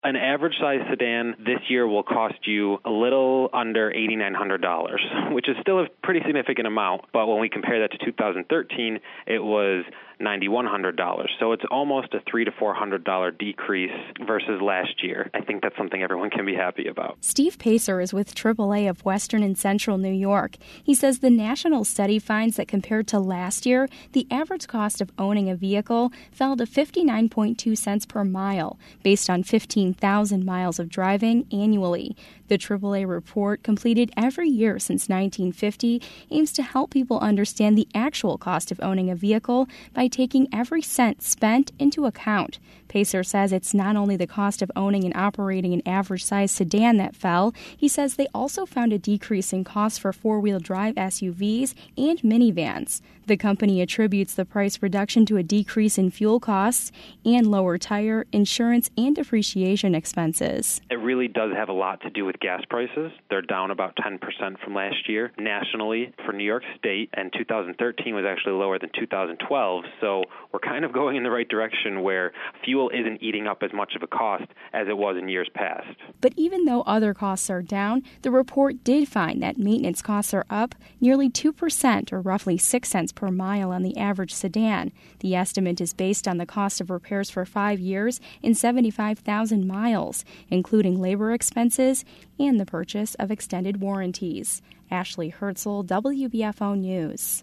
An average size sedan this year will cost you a little under $8,900, which is still a pretty significant amount. But when we compare that to 2013, it was $9,100. So it's almost a $300 to $400 decrease versus last year. I think that's something everyone can be happy about. Steve Pacer is with AAA of Western and Central New York. He says the national study finds that compared to last year, the average cost of owning a vehicle fell to 59.2 cents per mile, based on 15,000 miles of driving annually. The AAA report, completed every year since 1950, aims to help people understand the actual cost of owning a vehicle by taking every cent spent into account. Pacer says it's not only the cost of owning and operating an average-sized sedan that fell. He says they also found a decrease in costs for four-wheel drive SUVs and minivans. The company attributes the price reduction to a decrease in fuel costs and lower tire, insurance, and depreciation expenses. It really does have a lot to do with gas prices. They're down about 10% from last year. Nationally, for New York State, and 2013 was actually lower than 2012, so we're kind of going in the right direction where fuel isn't eating up as much of a cost as it was in years past. But even though other costs are down, the report did find that maintenance costs are up nearly 2%, or roughly 6 cents per mile on the average sedan. The estimate is based on the cost of repairs for 5 years and 75,000 miles, including labor expenses and the purchase of extended warranties. Ashley Herzl, WBFO News.